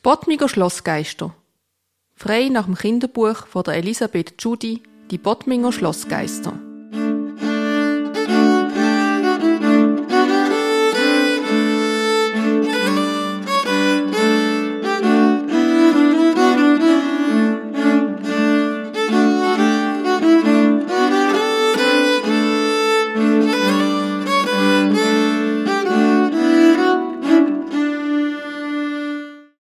Bottmiger Schlossgeister. Frei nach dem Kinderbuch von der Elisabeth Tschudi, die Bottminger Schlossgeister.